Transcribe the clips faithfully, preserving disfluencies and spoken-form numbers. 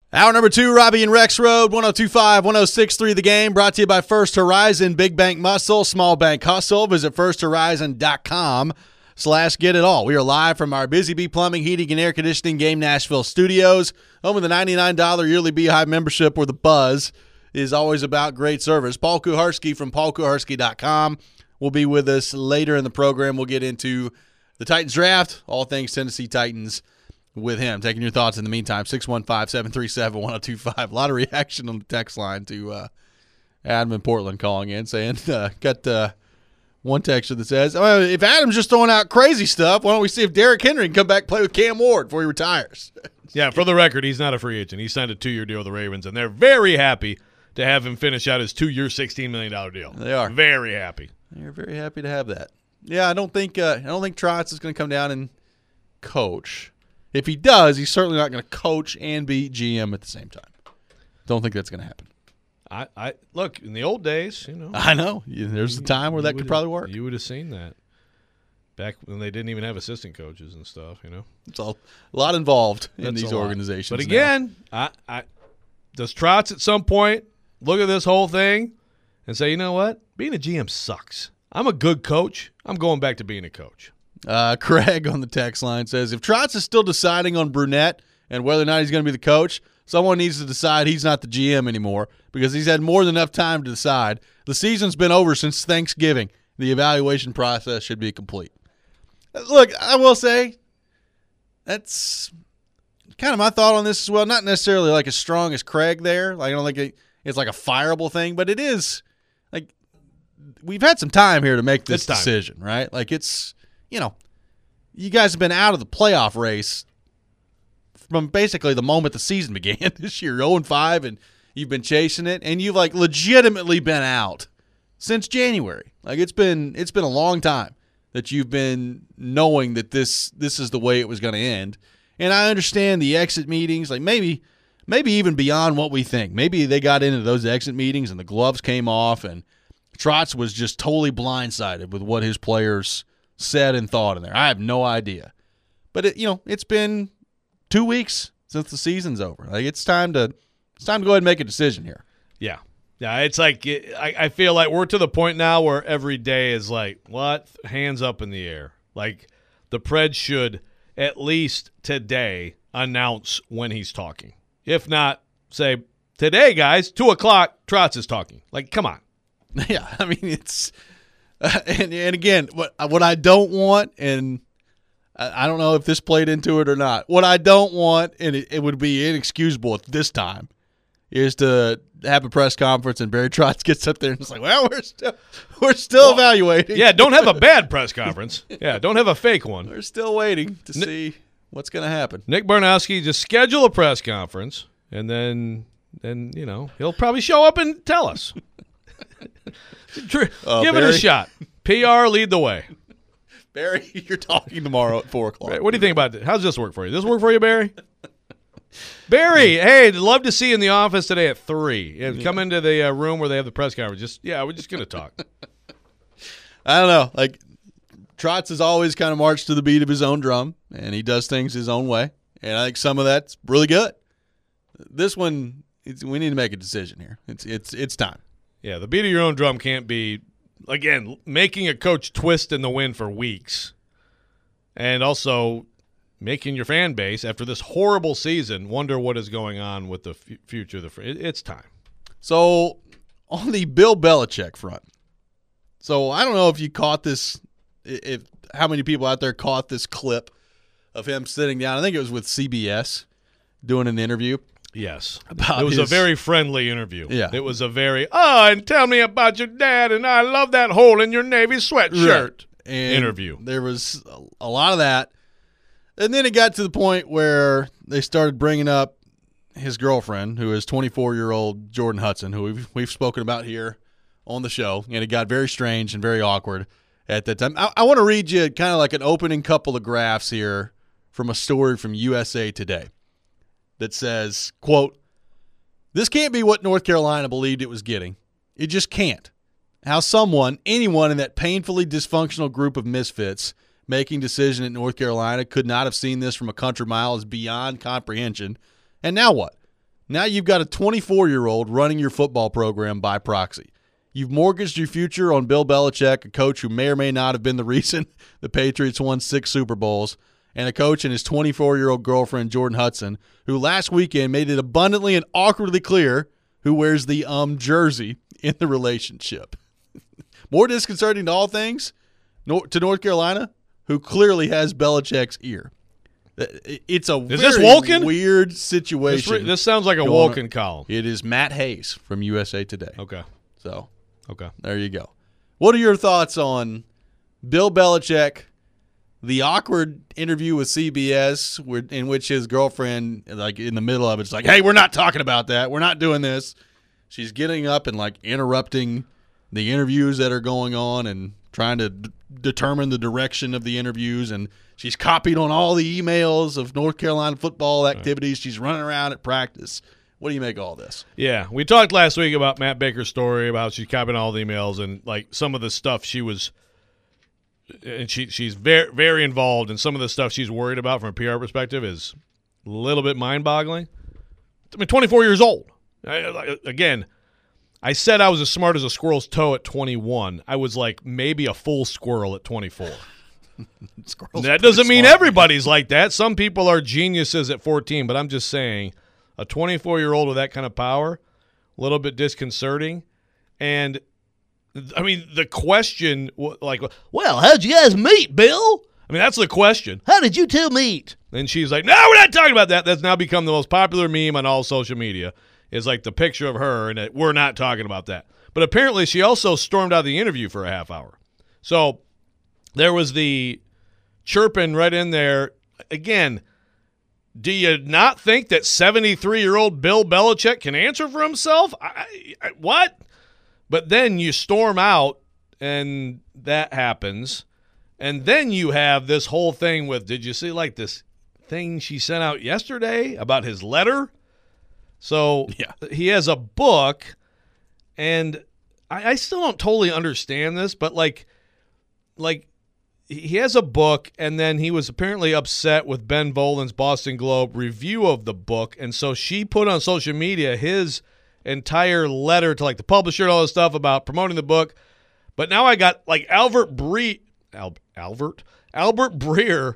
Hour number two, Robbie and Rex Road, one oh two point five, one oh six point three The Game, brought to you by First Horizon, Big Bank Muscle, Small Bank Hustle. Visit first horizon dot com slash get it all. We are live from our Busy Bee Plumbing, Heating, and Air Conditioning Game Nashville studios, home of the ninety-nine dollars yearly Beehive membership where the buzz is always about great service. Paul Kuharsky from paul kuharsky dot com will be with us later in the program. We'll get into the Titans draft, all things Tennessee Titans with him. Taking your thoughts in the meantime, six one five, seven three seven, one oh two five. A lot of reaction on the text line to uh, Adam in Portland calling in, saying, uh, got uh, one texter that says, well, if Adam's just throwing out crazy stuff, why don't we see if Derrick Henry can come back and play with Cam Ward before he retires? Yeah, for the record, he's not a free agent. He signed a two-year deal with the Ravens, and they're very happy to have him finish out his two-year, sixteen million dollars deal. They are. Very happy. They're very happy to have that. Yeah, I don't think uh, I don't think Trotz is going to come down and coach. If he does, he's certainly not going to coach and be G M at the same time. Don't think that's going to happen. I, I look, in the old days, you know. I know. There's a time where that could probably work. You would have seen that back when they didn't even have assistant coaches and stuff, you know. It's all, a lot involved in That's these organizations. But again, I, I, does Trotz at some point look at this whole thing and say, you know what? Being a G M sucks. I'm a good coach. I'm going back to being a coach. Uh, Craig on the text line says, if Trotz is still deciding on Brunette and whether or not he's going to be the coach, someone needs to decide he's not the G M anymore because he's had more than enough time to decide. The season's been over since Thanksgiving. The evaluation process should be complete. Look, I will say that's kind of my thought on this as well. Not necessarily like as strong as Craig there. Like I don't think it's like a fireable thing, but it is like we've had some time here to make this decision, right? Like it's, you know, you guys have been out of the playoff race from basically the moment the season began this year, oh and five, and you've been chasing it, and you've like legitimately been out since January. Like it's been it's been a long time that you've been knowing that this this is the way it was going to end. And I understand the exit meetings, like maybe maybe even beyond what we think. Maybe they got into those exit meetings and the gloves came off, and Trotz was just totally blindsided with what his players said and thought in there. I have no idea. But it, you know, it's been two weeks since the season's over. Like it's time to it's time to go ahead and make a decision here. Yeah. Yeah, it's like it, I, I feel like we're to the point now where every day is like, what? Hands up in the air. Like the Preds should at least today announce when he's talking. If not, say, today, guys, two o'clock, Trotz is talking. Like, come on. Yeah, I mean, it's uh, – and, and again, what, what I don't want, and I, I don't know if this played into it or not, what I don't want, and it, it would be inexcusable at this time, is to have a press conference and Barry Trotz gets up there and it's like, well, we're still we're still well, evaluating. Yeah, don't have a bad press conference. Yeah, don't have a fake one. We're still waiting to Nick, see what's going to happen. Nick Barnowski, just schedule a press conference, and then, then you know, he'll probably show up and tell us. uh, Give Barry? it a shot. P R, lead the way. Barry, you're talking tomorrow at four o'clock. What do you think about this? How's this work for you? Does this work for you, Barry? Barry, hey, I'd love to see you in the office today at three. Yeah, come into the uh, room where they have the press conference. Just yeah, we're just going to talk. I don't know. Like, Trotz has always kind of marched to the beat of his own drum, and he does things his own way. And I think some of that's really good. This one, it's, we need to make a decision here. It's it's it's time. Yeah, the beat of your own drum can't be, again, making a coach twist in the wind for weeks. And also making your fan base, after this horrible season, wonder what is going on with the f- future of the fr- – it's time. So, on the Bill Belichick front, so I don't know if you caught this – if how many people out there caught this clip of him sitting down. I think it was with C B S doing an interview. Yes. It was his, a very friendly interview. Yeah. It was a very, oh, and tell me about your dad, and I love that hole in your Navy sweatshirt right. and interview. There was a lot of that. And then it got to the point where they started bringing up his girlfriend, who is twenty-four-year-old Jordan Hudson, who we've, we've spoken about here on the show, and it got very strange and very awkward at that time. I, I want to read you kind of like an opening couple of graphs here from a story from U S A Today that says, quote, "This can't be what North Carolina believed it was getting. It just can't. How someone, anyone in that painfully dysfunctional group of misfits making decision at North Carolina could not have seen this from a country mile is beyond comprehension. And now what? Now you've got a twenty-four-year-old running your football program by proxy. You've mortgaged your future on Bill Belichick, a coach who may or may not have been the reason the Patriots won six Super Bowls, and a coach and his twenty-four-year-old girlfriend, Jordan Hudson, who last weekend made it abundantly and awkwardly clear who wears the um jersey in the relationship. More disconcerting to all things, to North Carolina, who clearly has Belichick's ear. It's a is very this Wolken? weird situation. This, this sounds like a Wolken on. column. It is Matt Hayes from U S A Today. Okay. So, okay, there you go. What are your thoughts on Bill Belichick, the awkward interview with C B S where, in which his girlfriend, like in the middle of it, is like, hey, we're not talking about that. We're not doing this. She's getting up and like interrupting the interviews that are going on and trying to d- determine the direction of the interviews. And she's copied on all the emails of North Carolina football activities. She's running around at practice. What do you make of all this? Yeah, we talked last week about Matt Baker's story about she's copying all the emails and like some of the stuff she was, and she she's very very involved, and some of the stuff she's worried about from a P R perspective is a little bit mind-boggling. I mean, twenty-four years old. I, again, I said I was as smart as a squirrel's toe at twenty-one. I was like maybe a full squirrel at twenty-four. That doesn't mean smart. Everybody's like that. Some people are geniuses at fourteen, but I'm just saying. A twenty-four-year-old with that kind of power, a little bit disconcerting. And, I mean, the question, like, well, how'd you guys meet, Bill? I mean, that's the question. How did you two meet? And she's like, no, we're not talking about that. That's now become the most popular meme on all social media is like the picture of her, and it, we're not talking about that. But apparently she also stormed out of the interview for a half hour. So there was the chirping right in there. Again, do you not think that seventy-three-year-old Bill Belichick can answer for himself? I, I, what? But then you storm out, and that happens. And then you have this whole thing with, did you see, like, this thing she sent out yesterday about his letter? So yeah. He has a book, and I, I still don't totally understand this, but, like, like, he has a book, and then he was apparently upset with Ben Volin's Boston Globe review of the book, and so she put on social media his entire letter to like the publisher and all this stuff about promoting the book. But now I got like Albert Bre Al- Albert Albert Breer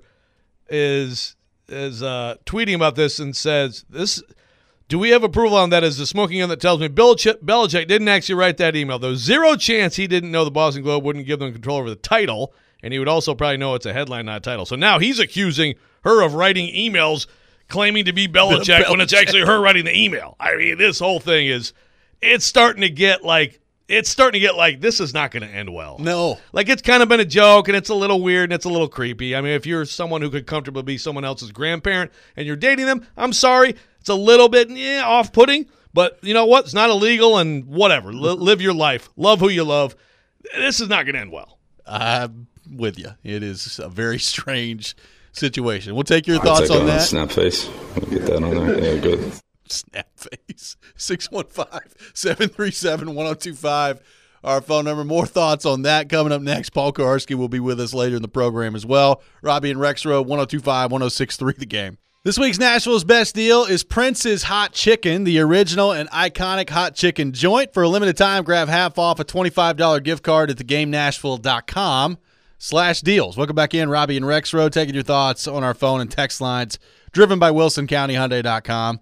is is uh, tweeting about this and says this. Do we have approval on that? Is the smoking gun that tells me Bill Ch- Belichick didn't actually write that email. There's zero chance he didn't know the Boston Globe wouldn't give them control over the title. And he would also probably know it's a headline, not a title. So now he's accusing her of writing emails claiming to be Belichick, Belichick when it's actually her writing the email. I mean, this whole thing is, it's starting to get like, it's starting to get like, this is not going to end well. No. Like, it's kind of been a joke, and it's a little weird, and it's a little creepy. I mean, if you're someone who could comfortably be someone else's grandparent, and you're dating them, I'm sorry. It's a little bit yeah, off-putting, but you know what? It's not illegal, and whatever. L- live your life. Love who you love. This is not going to end well. I'm with you. It is a very strange situation. We'll take your I'll thoughts take on that. Snap face. We'll get that on there. Yeah, good. Snap face. six one five, seven three seven, one oh two five. Our phone number. More thoughts on that coming up next. Paul Koharski will be with us later in the program as well. Robbie and Rexroad, one oh two five, one oh six three The Game. This week's Nashville's Best Deal is Prince's Hot Chicken, the original and iconic hot chicken joint. For a limited time, grab half off a twenty-five dollars gift card at the game nashville dot com slash deals. Welcome back in, Robbie and Rexroad, taking your thoughts on our phone and text lines, driven by wilson county hyundai dot com.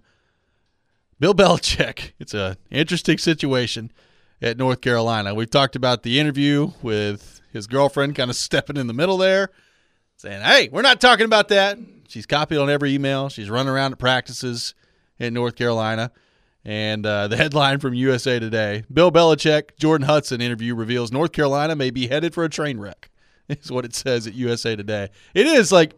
Bill Belichick, it's an interesting situation at North Carolina. We've talked about the interview with his girlfriend kind of stepping in the middle there, saying, hey, we're not talking about that. She's copied on every email. She's running around at practices in North Carolina. And uh, the headline from U S A Today, Bill Belichick, Jordan Hudson interview reveals North Carolina may be headed for a train wreck, is what it says at U S A Today. It is like,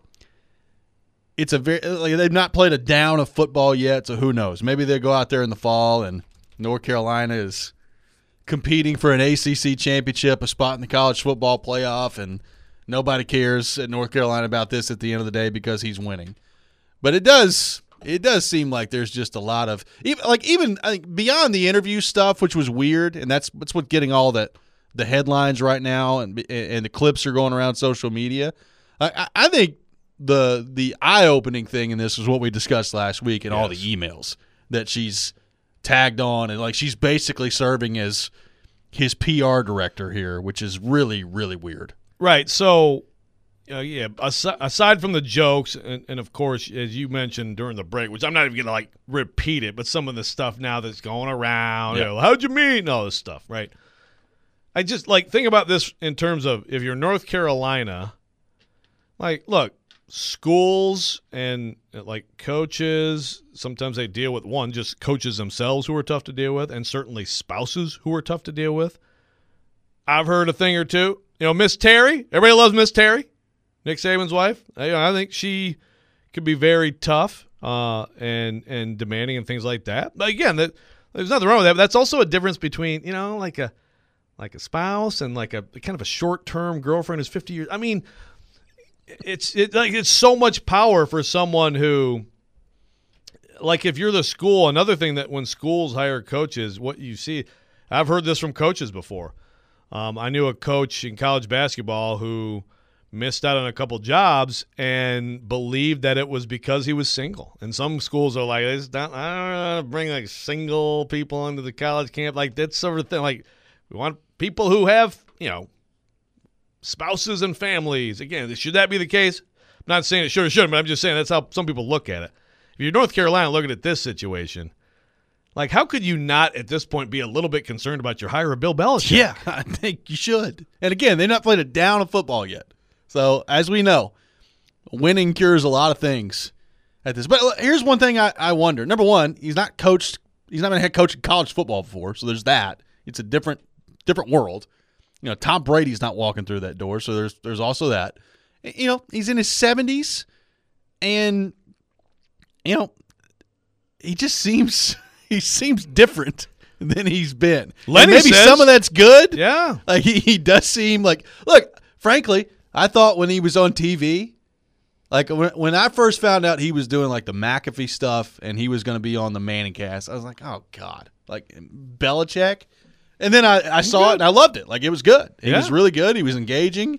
it's a very, like they've not played a down of football yet, so who knows? Maybe they'll go out there in the fall and North Carolina is competing for an A C C championship, a spot in the college football playoff, and nobody cares at North Carolina about this at the end of the day because he's winning. But it does it does seem like there's just a lot of even like even I think beyond the interview stuff, which was weird, and that's that's what's getting all that the headlines right now, and and the clips are going around social media. I, I think the the eye opening thing in this is what we discussed last week and yes. all the emails that she's tagged on, and like she's basically serving as his P R director here, which is really, really weird. Right. So, uh, yeah, aside, aside from the jokes, and, and of course, as you mentioned during the break, which I'm not even going to like repeat it, but some of the stuff now that's going around, Yeah. you know, how'd you meet? And all this stuff, right? I just like think about this in terms of if you're North Carolina, like, look, schools and like coaches, sometimes they deal with one, just coaches themselves who are tough to deal with, and certainly spouses who are tough to deal with. I've heard a thing or two. You know, Miss Terry, everybody loves Miss Terry, Nick Saban's wife. I, you know, I think she could be very tough uh, and and demanding and things like that. But again, that, there's nothing wrong with that. But that's also a difference between, you know, like a like a spouse and like a kind of a short-term girlfriend who's fifty years. I mean, it's it, like it's so much power for someone who, like if you're the school, another thing that when schools hire coaches, what you see, I've heard this from coaches before. Um, I knew a coach in college basketball who missed out on a couple jobs and believed that it was because he was single. And some schools are like, it's not, I don't know, bring like single people into the college camp, like that sort of thing. Like we want people who have, you know, spouses and families. Again, should that be the case? I'm not saying it should or shouldn't, but I'm just saying that's how some people look at it. If you're North Carolina looking at this situation, like how could you not at this point be a little bit concerned about your hire of Bill Belichick? Yeah, I think you should. And again, they've not played a down of football yet. So as we know, winning cures a lot of things at this. But here's one thing I, I wonder. Number one, he's not coached. He's not been a head coach in college football before, so there's that. It's a different different world. You know, Tom Brady's not walking through that door, so there's there's also that. You know, he's in his seventies, and you know, he just seems he seems different than he's been. Lenny and maybe says, some of that's good. Yeah, like he, he does seem like. Look, frankly, I thought when he was on T V, like when when I first found out he was doing like the McAfee stuff and he was going to be on the Manning cast, I was like, oh God, like Belichick. And then I, I saw it and I loved it. Like it was good. He Yeah. was really good. He was engaging,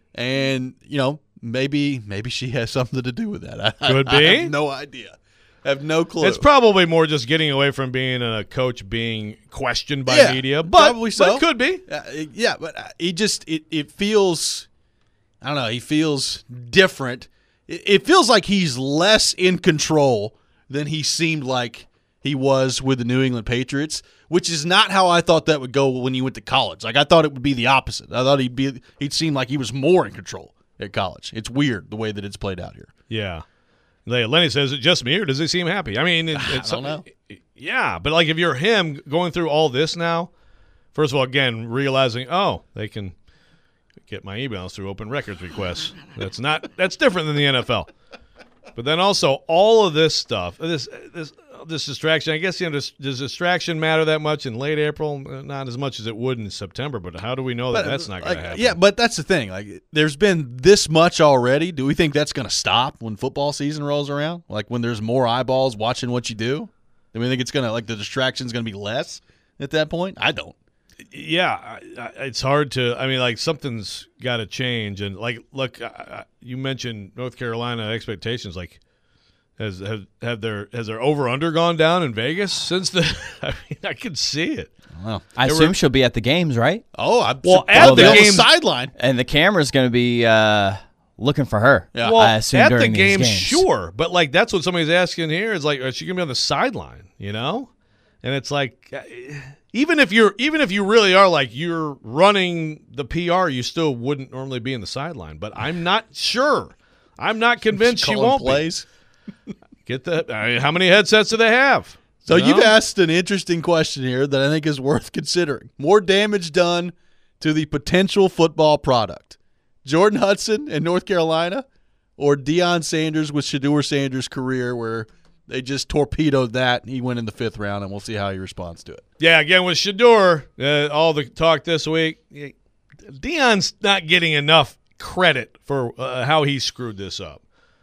and you know maybe maybe she has something to do with that. I, Could I, be. I have no idea. I have no clue. it's probably more just getting away from being a coach being questioned by Yeah, media, but, probably so. but it could be. Uh, yeah, but uh, he just it, it feels I don't know, he feels different. It, it feels like he's less in control than he seemed like he was with the New England Patriots, which is not how I thought that would go when he went to college. Like I thought it would be the opposite. I thought he'd be he'd seem like he was more in control at college. It's weird the way that it's played out here. Yeah. Lenny says, is it just me or does he seem happy? I mean, it, it's I don't know. Yeah, but like if you're him going through all this now, first of all, again, realizing, oh, they can get my emails through open records requests. That's not that's different than the N F L. But then also all of this stuff, this this this distraction. I guess you know, does, does distraction matter that much in late April? Not as much as it would in September. But how do we know that But, that's not going like, to happen? Yeah, but that's the thing. Like, there's been this much already. Do we think that's going to stop when football season rolls around? Like when there's more eyeballs watching what you do? Do we think it's going to like the distraction's going to be less at that point? I don't. Yeah, I, I, it's hard to. I mean, like something's got to change. And like, look, I, I, you mentioned North Carolina expectations. Like, has have have their has their over under gone down in Vegas since the? I mean, I could see it. Well, I They assume were- she'll be at the games, right? oh, I'm Well, should at probably the on games- sideline. And the camera's going to be uh, looking for her. Yeah. Well, I assume at the during these game, games. sure, but like that's what somebody's asking here is like, is she gonna be on the sideline? You know, and it's like, uh, even if you're, even if you really are like you're running the P R, you still wouldn't normally be in the sideline. But I'm not sure. I'm not convinced she Calling won't plays. be. Get the I mean, how many headsets do they have? So You you've know? asked an interesting question here that I think is worth considering. More damage done to the potential football product. Jordan Hudson in North Carolina or Deion Sanders with Shedeur Sanders' career where they just torpedoed that. He went in the fifth round, and we'll see how he responds to it. Yeah, again with Shedeur, uh, all the talk this week. Deion's not getting enough credit for uh, how he screwed this up.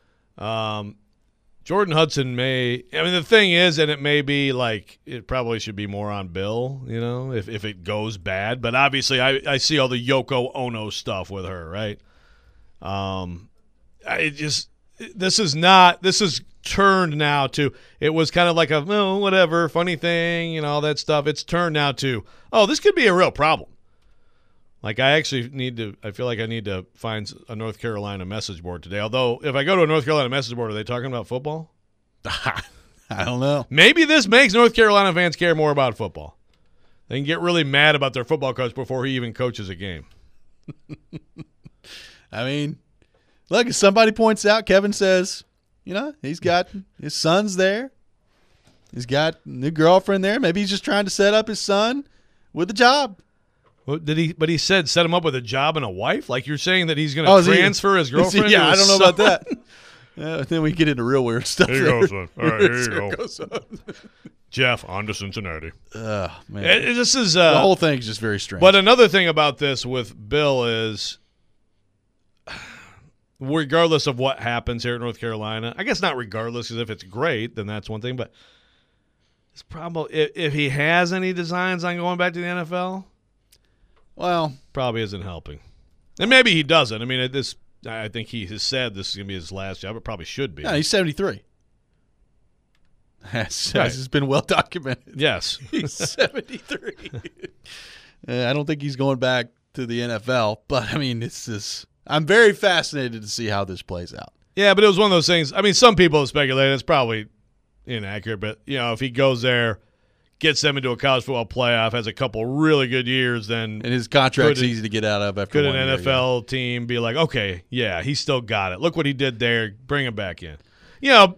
Um, Jordan Hudson may. I mean, the thing is, and it may be like it probably should be more on Bill, you know, if if it goes bad. But obviously, I I see all the Yoko Ono stuff with her, right? Um, I it just this is not. This is turned now to. It was kind of like a oh, whatever funny thing and all that stuff. It's turned now to oh, this could be a real problem. Like I actually need to. I feel like I need to find a North Carolina message board today. Although if I go to a North Carolina message board, are they talking about football? I don't know. Maybe this makes North Carolina fans care more about football. They can get really mad about their football coach before he even coaches a game. I mean, look, if somebody points out, Kevin says, you know, he's got his son's there. He's got a new girlfriend there. Maybe he's just trying to set up his son with a job. Well, did he? But he said set him up with a job and a wife. Like you're saying that he's going Oh, to is he- transfer his girlfriend. Yeah, to I his don't know son? about that. Yeah, then we get into real weird stuff. Here you there. go, son. All right, here you Here go. goes on. Jeff, on to Cincinnati. Ugh, man. Eh, this is uh, the whole thing's just very strange. But another thing about this with Bill is, regardless of what happens here in North Carolina, I guess not regardless, because if it's great, then that's one thing. But it's probably if, if he has any designs on going back to the N F L, well, probably isn't helping. And maybe he doesn't. I mean, it- this I think he has said this is going to be his last job. It probably should be. no, he's seventy-three. That's, Right. This has been well documented. Yes. He's seventy-three. Uh, I don't think he's going back to the N F L, but I mean, it's just, I'm very fascinated to see how this plays out. Yeah, but it was one of those things. I mean, some people have speculated. It's probably inaccurate, but, you know, if he goes there, gets them into a college football playoff, has a couple really good years, then And his contract's Could- easy to get out of after could one an year, N F L team be like, okay, yeah, he still got it. Look what he did there. Bring him back in. You know,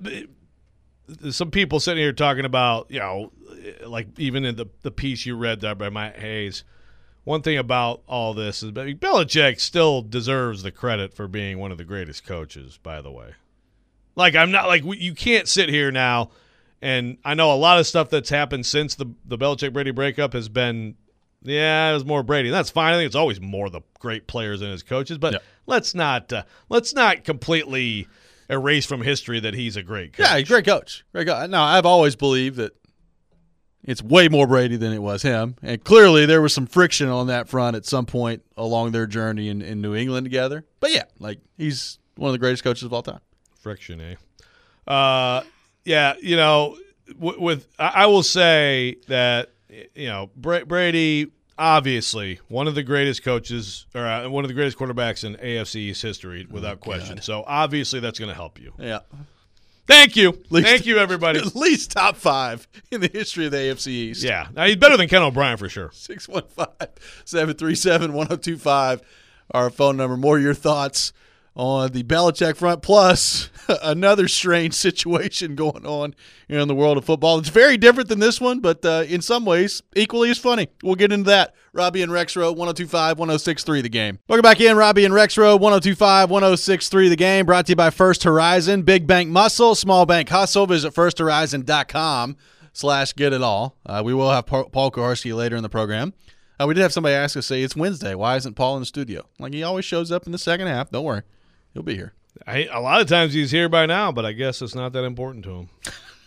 some people sitting here talking about, you know, like even in the, the piece you read there by Matt Hayes, one thing about all this is Belichick still deserves the credit for being one of the greatest coaches, by the way. Like, I'm not like you can't sit here now, and I know a lot of stuff that's happened since the the Belichick Brady breakup has been, yeah, it was more Brady. That's fine. I think it's always more the great players than his coaches, but Yeah. let's not uh, let's not completely erase from history that he's a great coach. Yeah, he's a great coach. Great coach. No, I've always believed that it's way more Brady than it was him. And clearly there was some friction on that front at some point along their journey in, in New England together. But yeah, like he's one of the greatest coaches of all time. Friction, eh? Uh, yeah, you know, w- with I, I will say that you know Bra- Brady, obviously one of the greatest coaches or uh, one of the greatest quarterbacks in A F C East history, without question. So obviously that's going to help you. Yeah. Thank you, least- thank you, everybody. At least top five in the history of the A F C East. Yeah, now, he's better than Ken O'Brien for sure. six one five, seven three seven, one oh two five, our phone number. More of your thoughts on the Belichick front, plus another strange situation going on in the world of football. It's very different than this one, but uh, in some ways equally as funny. We'll get into that. Robbie and Rexrow, one oh two five, one oh six three The Game. Welcome back in, Robbie and Rexrow, one oh two five, one oh six three The Game, brought to you by First Horizon. Big bank muscle, small bank hustle. Visit first horizon dot com slash get it all. Uh, we will have Paul Koharski later in the program. Uh, we did have somebody ask us, say, it's Wednesday. Why isn't Paul in the studio? Like, he always shows up in the second half. Don't worry. He'll be here. I, a lot of times he's here by now, but I guess it's not that important to him.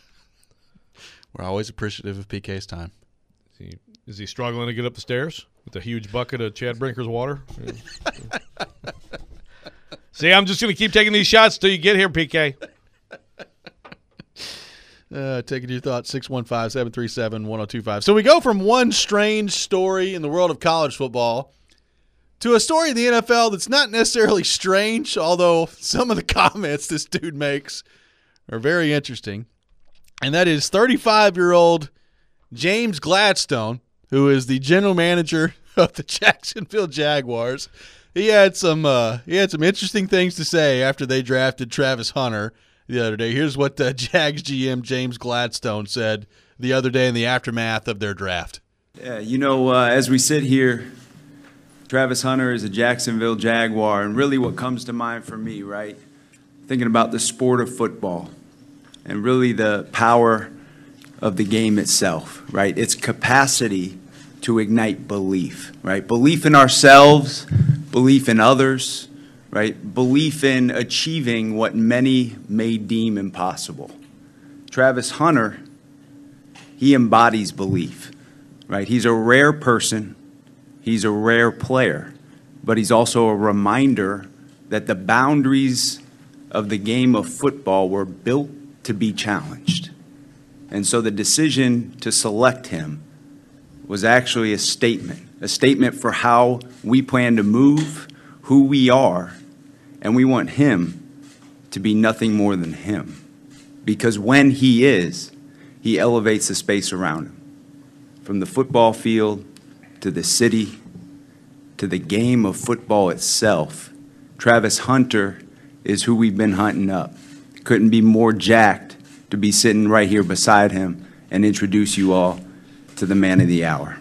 We're always appreciative of P K's time. Is he, is he struggling to get up the stairs with a huge bucket of Chad Brinker's water? See, I'm just going to keep taking these shots till you get here, P K. Uh, taking your thoughts, six one five, seven three seven, one oh two five. So we go from one strange story in the world of college football to a story in the N F L that's not necessarily strange, although some of the comments this dude makes are very interesting. And that is thirty-five-year-old James Gladstone, who is the general manager of the Jacksonville Jaguars. He had some uh, he had some interesting things to say after they drafted Travis Hunter the other day. Here's what uh, Jags G M James Gladstone said the other day in the aftermath of their draft. Yeah, you know, uh, as we sit here, Travis Hunter is a Jacksonville Jaguar, and really what comes to mind for me, right, thinking about the sport of football and really the power of the game itself, right, its capacity to ignite belief, right, belief in ourselves, belief in others, right, belief in achieving what many may deem impossible. Travis Hunter, he embodies belief, right? He's a rare person. He's a rare player, but he's also a reminder that the boundaries of the game of football were built to be challenged. And so the decision to select him was actually a statement, a statement for how we plan to move, who we are, and we want him to be nothing more than him. Because when he is, he elevates the space around him. From the football field to the city to the game of football itself, Travis Hunter is who we've been hunting up. Couldn't be more jacked to be sitting right here beside him and introduce you all to the man of the hour.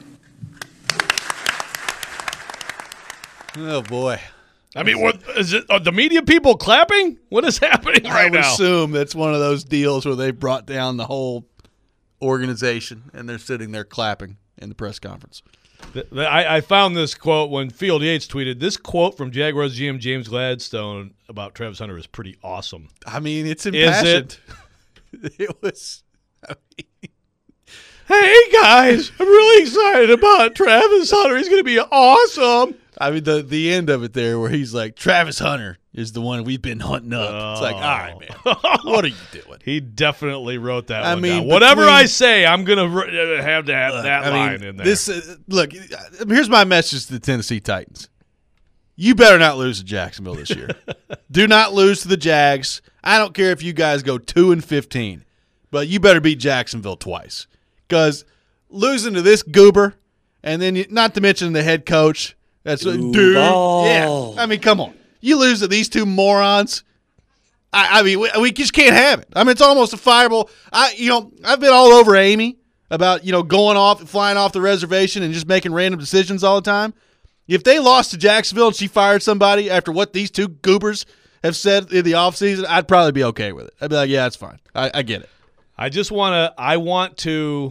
Oh, boy. I mean, what is it? Are the media people clapping? What is happening right I would now? assume that's one of those deals where they brought down the whole organization and they're sitting there clapping in the press conference. The, the, I, I found this quote when Field Yates tweeted, this quote from Jaguars G M James Gladstone about Travis Hunter is pretty awesome. I mean, it's Is impassioned. it? It was. I mean, Hey, guys, I'm really excited about Travis Hunter. He's going to be awesome. I mean, the the end of it there where he's like, Travis Hunter is the one we've been hunting up. Oh. It's like, all right, man, what are you doing? He definitely wrote that I one mean, down. Whatever between- I say, I'm going to have to have Look, that I line mean, in there. This uh, look, uh, here's my message to the Tennessee Titans. You better not lose to Jacksonville this year. Do not lose to the Jags. I don't care if you guys go two and fifteen, but you better beat Jacksonville twice. Because losing to this goober, and then you, not to mention the head coach, that's a dude. Yeah, I mean, come on. You lose to these two morons. I, I mean, we, we just can't have it. I mean, it's almost a fireball. I, you know, I've been all over Amy about, you know, going off, flying off the reservation and just making random decisions all the time. If they lost to Jacksonville and she fired somebody after what these two goobers have said in the offseason, I'd probably be okay with it. I'd be like, yeah, it's fine. I, I get it. I just want to I want to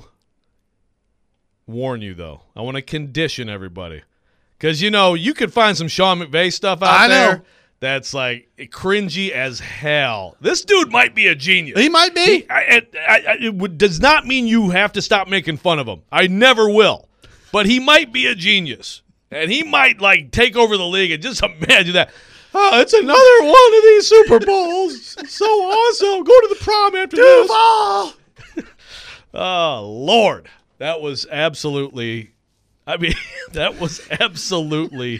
warn you, though. I want to condition everybody. Because, you know, you could find some Sean McVay stuff out I know. there that's, like, cringy as hell. This dude might be a genius. He might be. He, I, I, I, it would, does not mean you have to stop making fun of him. I never will. But he might be a genius. And he might, like, take over the league. And just imagine that. Oh, it's another one of these Super Bowls. So awesome. Go to the prom after this. Oh, Lord. That was absolutely, I mean, that was absolutely,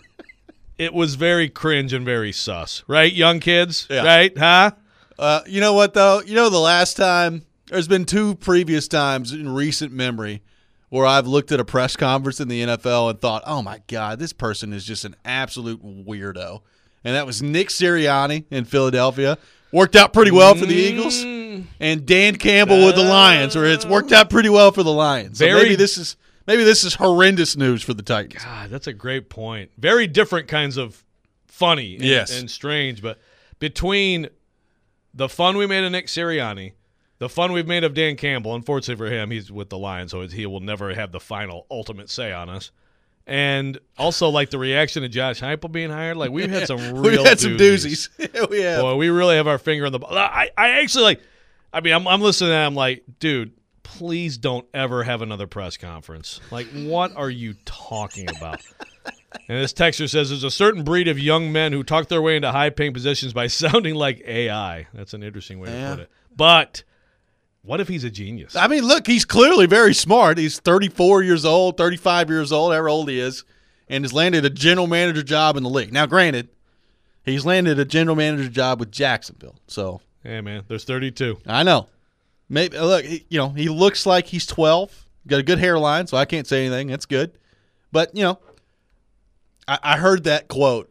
it was very cringe and very sus. Right, young kids? Yeah. Right? Huh? Uh, you know what, though? You know the last time, there's been two previous times in recent memory where I've looked at a press conference in the N F L and thought, oh, my God, this person is just an absolute weirdo. And that was Nick Sirianni in Philadelphia. Worked out pretty well for the Eagles. And Dan Campbell with the Lions, or it's worked out pretty well for the Lions. So Very- maybe this is maybe this is horrendous news for the Titans. God, that's a great point. Very different kinds of funny and, Yes. and strange. But between the fun we made of Nick Sirianni, the fun we've made of Dan Campbell, unfortunately for him, he's with the Lions, so he will never have the final ultimate say on us. And also, like, the reaction to Josh Heupel being hired, like, we've had some real We've had some doozies. doozies. we have. Boy, we really have our finger on the ball. I, I actually, like, I mean, I'm, I'm listening to that. I'm like, dude, please don't ever have another press conference. Like, what are you talking about? And this texter says there's a certain breed of young men who talk their way into high-paying positions by sounding like A I. That's an interesting way Yeah. to put it. But what if he's a genius? I mean, look, he's clearly very smart. He's thirty-four years old, thirty-five years old, however old he is, and has landed a general manager job in the league. Now, granted, he's landed a general manager job with Jacksonville. So, Hey, man, there's thirty-two. I know. Maybe look, he, you know, he looks like he's twelve. Got a good hairline, so I can't say anything. That's good. But, you know, I, I heard that quote,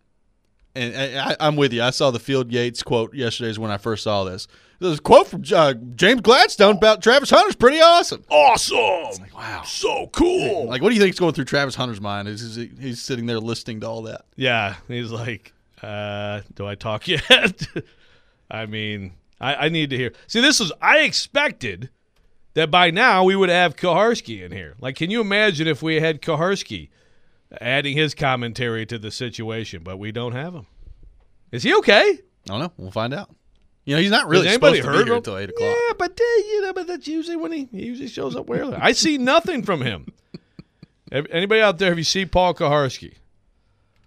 and I, I, I'm with you. I saw the Field Yates quote yesterday is when I first saw this. There's a quote from uh, James Gladstone about Travis Hunter's pretty awesome. Awesome. Wow. So cool. Like, what do you think is going through Travis Hunter's mind? Is, is he, he's sitting there listening to all that? Yeah, he's like, uh, do I talk yet? I mean, I, I need to hear. See, this is, I expected that by now we would have Kaharski in here. Like, can you imagine if we had Kaharski adding his commentary to the situation, but we don't have him. Is he okay? I don't know. We'll find out. You know, he's not really Has anybody supposed to heard be here him? until eight o'clock. Yeah, but uh, you know, but that's usually when he, he usually shows up early. I see nothing from him. Have- Anybody out there, have you seen Paul Kaharski?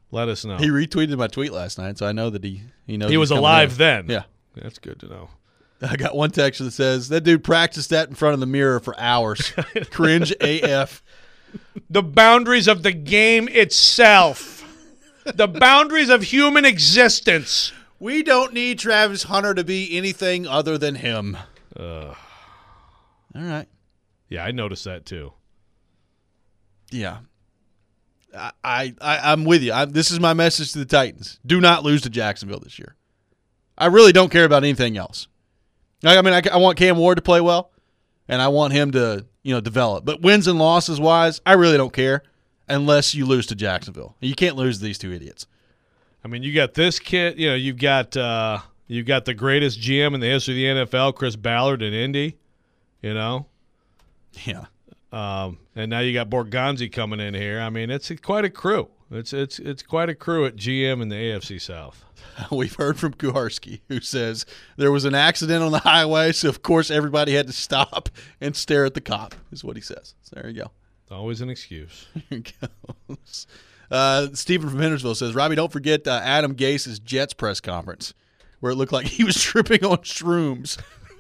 let us know. He retweeted my tweet last night, so I know that he he knows He he's was coming alive in. then. Yeah. That's good to know. I got one text that says, that dude practiced that in front of the mirror for hours. Cringe A F. The boundaries of the game itself. The boundaries of human existence. We don't need Travis Hunter to be anything other than him. Uh, All right. yeah, I noticed that too. Yeah. I, I, I, I'm with you. I, this is my message to the Titans. Do not lose to Jacksonville this year. I really don't care about anything else. I, I mean, I, I want Cam Ward to play well, and I want him to, you know, develop. But wins and losses wise, I really don't care unless you lose to Jacksonville. You can't lose to these two idiots. I mean, you got this kid. You know, you've got uh, you've got the greatest G M in the history of the N F L, Chris Ballard in Indy. You know, Yeah. um, and now you got Borgonzi coming in here. I mean, it's quite a crew. It's it's it's quite a crew at G M in the A F C South. We've heard from Kuharski, who says there was an accident on the highway, so of course everybody had to stop and stare at the cop, is what he says. So there you go. It's always an excuse. Here it goes. Uh, Stephen from Hendersonville says, Robbie, don't forget uh, Adam Gase's Jets press conference, where it looked like he was tripping on shrooms.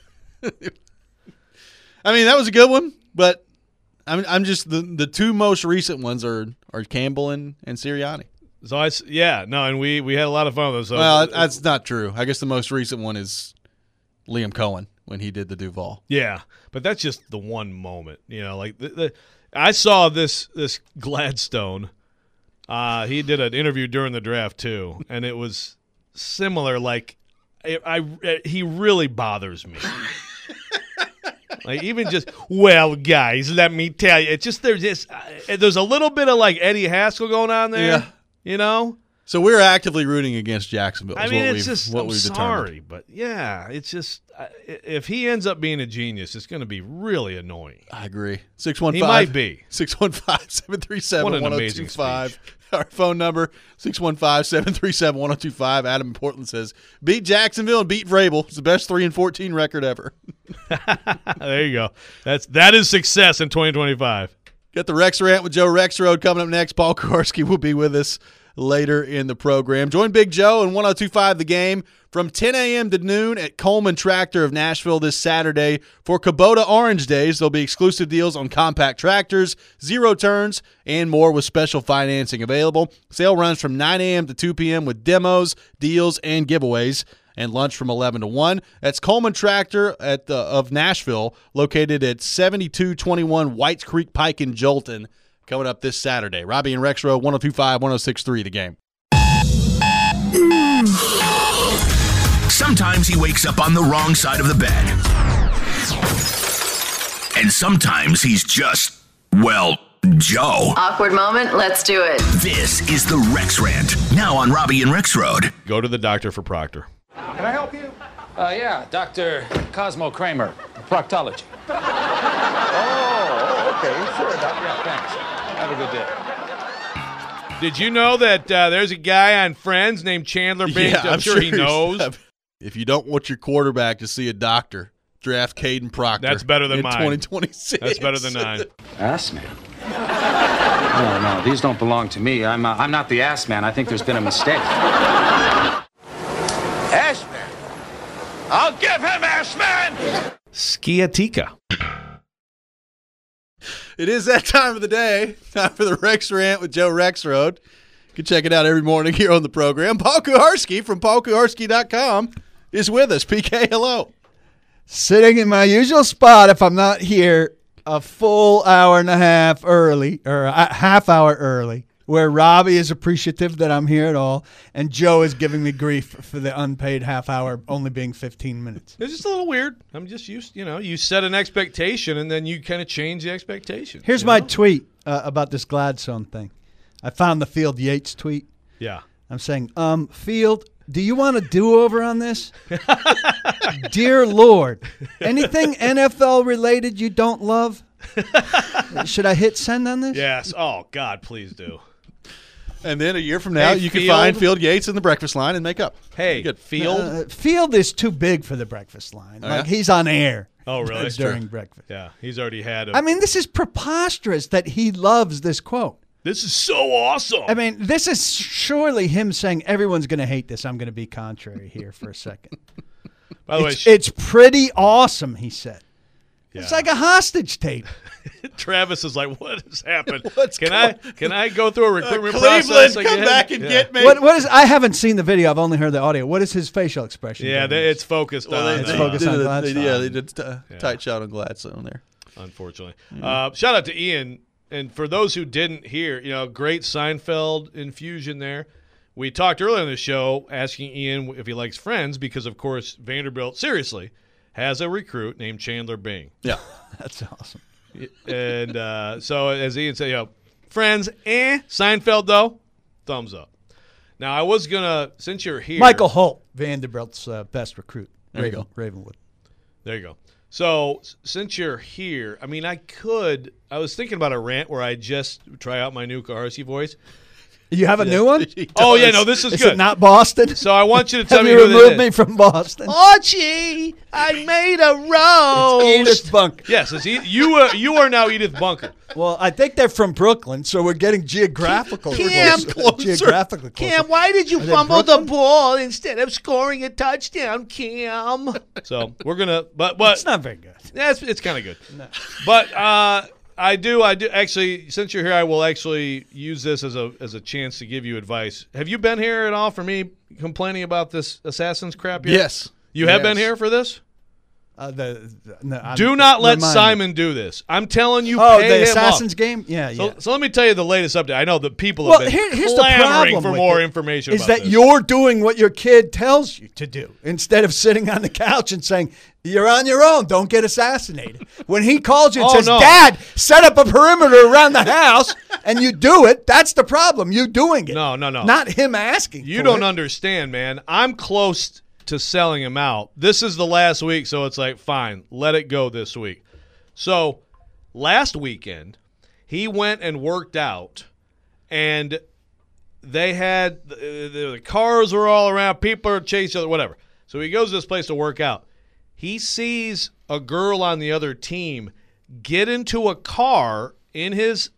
I mean, that was a good one, but I'm I'm just the the two most recent ones are are Campbell and, and Sirianni. So I s- yeah no, and we we had a lot of fun with those. So Well, that's not true. I guess the most recent one is Liam Cohen when he did the Duval. yeah, but that's just the one moment. You know, like the, the I saw this this Gladstone. Uh, he did an interview during the draft too, and it was similar. Like, I, I he really bothers me. Like even just, well, guys, let me tell you, it's just there's just uh, there's a little bit of like Eddie Haskell going on there. Yeah. You know, So we're actively rooting against Jacksonville. I is mean, what it's we've, just what I'm we've sorry, determined. but yeah, it's just uh, if he ends up being a genius, it's going to be really annoying. I agree. six one five He might be. six one five, seven three What seven, an one zero two amazing five. Our phone number, six one five, seven three seven, one zero two five. Adam in Portland says, beat Jacksonville and beat Vrabel. It's the best three and fourteen record ever. There you go. That's that is success in twenty twenty-five. Got the Rex Rant with Joe Rexroad coming up next. Paul Kuharski will be with us later in the program. Join Big Joe and one oh two five The Game from ten a.m. to noon at Coleman Tractor of Nashville this Saturday for Kubota Orange Days. There'll be exclusive deals on compact tractors, zero turns, and more with special financing available. Sale runs from nine a.m. to two p.m. with demos, deals, and giveaways, and lunch from eleven to one. That's Coleman Tractor at the, of Nashville, located at seventy-two twenty-one Whites Creek Pike in Jolton, coming up this Saturday. Robbie and Rex Road, one oh two five, one oh six three The Game. Sometimes he wakes up on the wrong side of the bed. And sometimes he's just, well, Joe. Awkward moment, let's do it. This is the Rex Rant, now on Robbie and Rex Road. Go to the doctor for Proctor. Can I help you? Uh, yeah, Doctor Cosmo Kramer, proctology. oh, okay, sure, Doc. Yeah, thanks. Have a good day. Did you know that uh, there's a guy on Friends named Chandler Bing? Yeah, I'm, I'm sure, sure he he's- knows. If you don't want your quarterback to see a doctor, draft Caden Proctor. That's better than in mine. twenty twenty-six. That's better than mine. Ass man. No, no, these don't belong to me. I'm, uh, I'm not the ass man. I think there's been a mistake. Ass man? I'll give him ass man! Skiatika. It is that time of the day. Time for the Rex Rant with Joe Rexroad. You can check it out every morning here on the program. Paul Kuharski from paul kuharski dot com is with us. P K, hello. Sitting in my usual spot if I'm not here a full hour and a half early, or a half hour early, where Robbie is appreciative that I'm here at all, and Joe is giving me grief for the unpaid half hour only being fifteen minutes. It's just a little weird. I'm just used, you know, you set an expectation and then you kind of change the expectation. Here's you my know? tweet uh, about this Gladstone thing. I found the Field Yates tweet. Yeah. I'm saying, um, Field, do you want a do-over on this? Dear Lord, anything N F L related you don't love? Should I hit send on this? Yes. Oh, God, please do. And then a year from now, Hey, you can Field. find Field Yates in the breakfast line and make up. Hey, Good. Field. Uh, Field is too big for the breakfast line. Oh, like yeah? he's on air. Oh, really? during breakfast. Yeah, he's already had a I mean, this is preposterous that he loves this quote. This is so awesome. I mean, this is surely him saying everyone's going to hate this. I'm going to be contrary here for a second. By the way, it's, it's pretty awesome, he said. Yeah. It's like a hostage tape. Travis is like, what has happened? What's can going- I can I go through a recruitment Uh, process Cleveland, come again? back and Yeah. get me. What, what is? I haven't seen the video. I've only heard the audio. What is his facial expression? Yeah, during they, this? it's focused Well, on. they, It's they uh, focused did on a- Gladstone. they- yeah, they did a Yeah. tight shot on Gladstone there. unfortunately. Uh, shout out to Ian. And for those who didn't hear, you know, great Seinfeld infusion there. We talked earlier in the show asking Ian if he likes Friends because, of course, Vanderbilt, seriously, has a recruit named Chandler Bing. Yeah. That's awesome. And uh, so, as Ian said, you know, Friends, eh. Seinfeld, though, thumbs up. Now, I was going to, since you're here. Michael Holt, Vanderbilt's uh, best recruit. There you Raven, go. Ravenwood. There you go. So, s- since you're here, I mean, I could, I was thinking about a rant where I just try out my new Carsey voice. You have a new one? He Oh, does. yeah, no, this is, Is good. it not Boston? So, I want you to tell Have me you who removed this me is. from Boston? Archie, I made a roast. Edith Bunker. Yes, it's E- you, are, you are now Edith Bunker. Well, I think they're from Brooklyn, so we're getting geographical. Cam, closer- closer. Geographically closer. why did you Are they fumble the Brooklyn? ball instead of scoring a touchdown, Cam? So, we're going to, but, but. It's not very good. Yeah, it's, it's kind of good. But uh, I do, I do actually. Since you're here, I will actually use this as a as a chance to give you advice. Have you been here at all for me complaining about this Assassin's crap yet? Yes. You have Yes. been here for this? Uh, the, the, no, I'm Do not let reminded. Simon do this. I'm telling you, Oh, pay the him Assassin's up. game? Yeah, So, yeah. so let me tell you the latest update. I know that people Well, have been here- here's the clamoring problem for with more it, information Is about that this. you're doing what your kid tells you to do instead of sitting on the couch and saying, you're on your own, don't get assassinated. When he calls you and Oh, says, no. Dad, set up a perimeter around the house, and you do it, that's the problem. You doing it. No, no, no. Not him asking You for don't it. understand, man. I'm close to selling him out. This is the last week, so it's like, fine, let it go this week. So last weekend, he went and worked out, and they had the, the cars were all around, people are chasing each other, whatever. So he goes to this place to work out. He sees a girl on the other team get into a car in his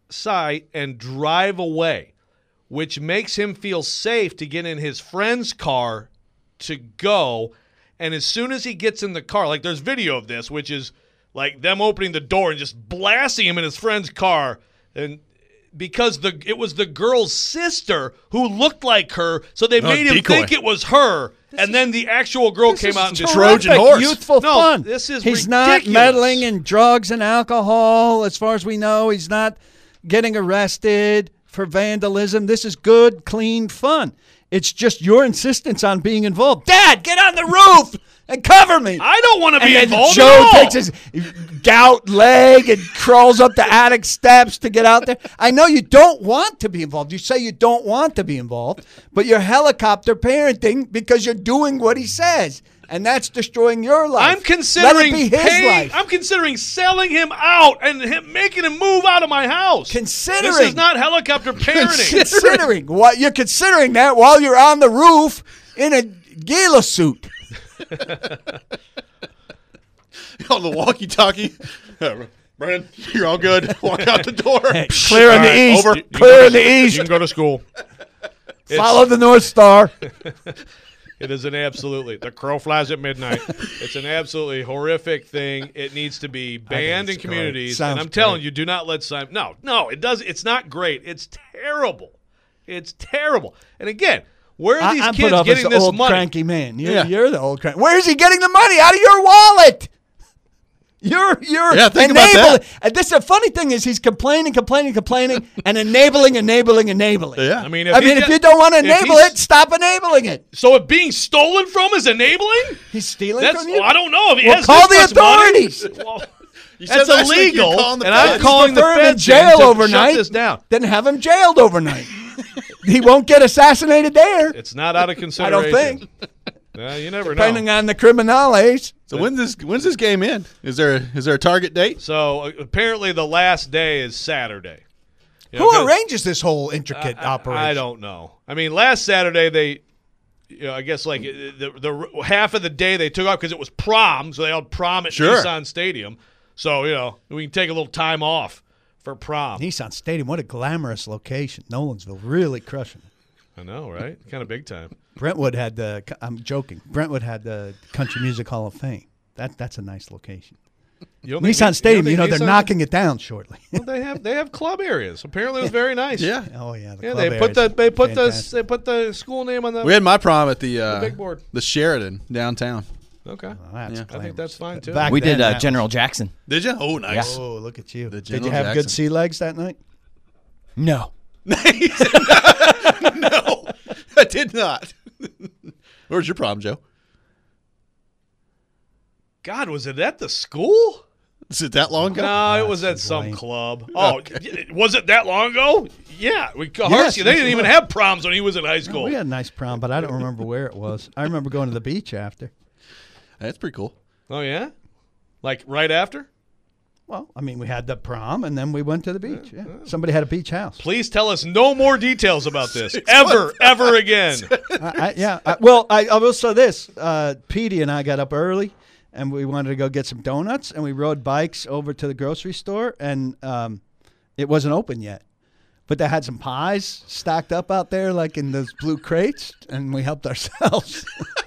sight and drive away, which makes him feel safe to get in his friend's car to go. And as soon as he gets in the car, like there's video of this, which is like them opening the door and just blasting him in his friend's car. And because the it was the girl's sister who looked like her, so they Oh, made him decoy. think it was her. And then the actual girl This came is out and terrific, destroyed Trojan horse. Youthful No, fun. this is He's not ridiculous. meddling in drugs and alcohol, as far as we know. He's not getting arrested for vandalism. This is good, clean fun. It's just your insistence on being involved. Dad, get on the roof and cover me. I don't want to and be then involved Joe at all. takes his gout leg and crawls up the attic steps to get out there. I know you don't want to be involved. You say you don't want to be involved, but you're helicopter parenting because you're doing what he says, and that's destroying your life. I'm considering Let it be his paying- life. I'm considering selling him out and him, making him move out of my house. Considering. This is not helicopter parenting. considering what you're considering that while you're on the roof in a gala suit. On the walkie-talkie. Brandon, you're all good. Walk out the door. Clear in the east. over. You- you Clear can in go the to- east. You can go to school. It's- Follow the North Star. It is an absolutely the crow flies at midnight. It's an absolutely horrific thing. It needs to be banned in it's great. communities. Sounds and I'm telling great. you, do not let Simon. No, no, it does. It's not great. It's terrible. It's terrible. And again, where are I, these I'm kids put up getting as the this old money? cranky man. You're, Yeah. you're the old cranky. Where is he getting the money? Out of your wallet. You're you're Yeah, think about enabling. that. And this the funny thing is he's complaining, complaining, complaining, and enabling, enabling, enabling. Yeah. I mean, if I he mean, if get- you don't want to if enable he's- it, stop enabling it. So if being stolen from is enabling? He's stealing That's from you. I don't know if he Well, has call this the much money. authorities. Well, You said that's last week you're illegal, calling the and I'm feds. calling the Prefer him in feds jail in to overnight. Shut this down. Then have him jailed overnight. He won't get assassinated there. It's not out of I consideration. don't think. Uh, you never Depending know. on the criminales. So when's this when's this game end? Is there a, is there a target date? So uh, apparently the last day is Saturday. You know, Who 'cause arranges this whole intricate I, operation? I don't know. I mean, last Saturday they, you know, I guess like uh, the the half of the day they took off because it was prom, so they held prom at Sure. Nissan Stadium. So you know we can take a little time off for prom. Nissan Stadium, what a glamorous location. Nolansville, really crushing it. I know, right? Kind of big time. Brentwood had the, I'm joking, Brentwood had the Country Music Hall of Fame. That That's a nice location. You don't think- Nissan Stadium, you know, think they're Nissan- knocking it down shortly. Well, they have they have club areas. Apparently, it was very nice. Yeah. Oh, yeah. The Yeah, club they put areas the are they put fantastic. the they put the school name on the. We had my prom at the uh, big board. the Sheridan downtown. Okay, Oh, that's Yeah. I glamorous. think that's fine too. Back We then, did uh, that General was- Jackson. Did you? Oh, nice. Oh, look at you. The Did you General have Jackson. good sea legs that night? No. No, I did not. Where's your prom, Joe? God, was it at the school? Is it that long ago? No, it was at That's some lame. club. Oh, y- was it that long ago? Yeah, we Yes, Harsky, they yes, didn't it even was. have proms when he was in high No, school. we had a nice prom, but I don't remember where it was. I remember going to the beach after. That's pretty cool. Oh yeah, like right after. Well, I mean, we had the prom, and then we went to the beach. Yeah, somebody had a beach house. Please tell us no more details about this ever, ever again. I, I, yeah. I, well, I, I will say this: uh, Petey and I got up early, and we wanted to go get some donuts, and we rode bikes over to the grocery store, and um, it wasn't open yet, but they had some pies stacked up out there, like in those blue crates, and we helped ourselves.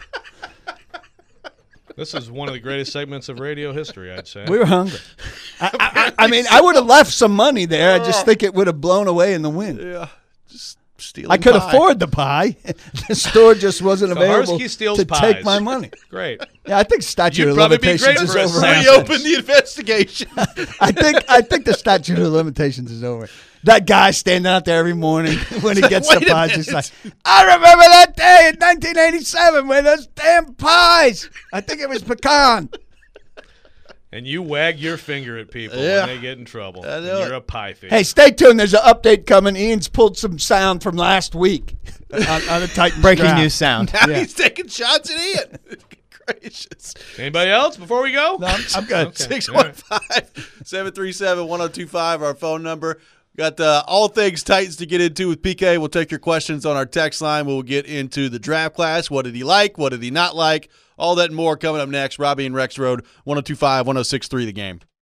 This is one of the greatest segments of radio history, I'd say. We were hungry. I, I, I mean, I would have left some money there. I just think it would have blown away in the wind. Yeah, just stealing I could pie. afford the pie. The store just wasn't So available Harsky steals to pies. take my money. Great. Yeah, I think statute You'd of probably be limitations great is for a over. sandwich. Reopen the investigation. I think I think the statute of limitations is over. That guy standing out there every morning when he gets the Wait a pies, just like, minute. I remember that day in nineteen eighty-seven when those damn pies. I think it was pecan. And you wag your finger at people Yeah. when they get in trouble. I And know you're it. a pie thief. Hey, stay tuned. There's an update coming. Ian's pulled some sound from last week on, on the Titan Breaking strap. news sound. Now Yeah. he's taking shots at Ian. Good gracious. Anybody else before we go? No, I'm, I'm good. Okay. six one five, seven three seven, one oh two five, our phone number. Got uh, all things Titans to get into with P K. We'll take your questions on our text line. We'll get into the draft class. What did he like? What did he not like? All that and more coming up next. Robbie and Rex Road, one oh two five, one oh six three The Game.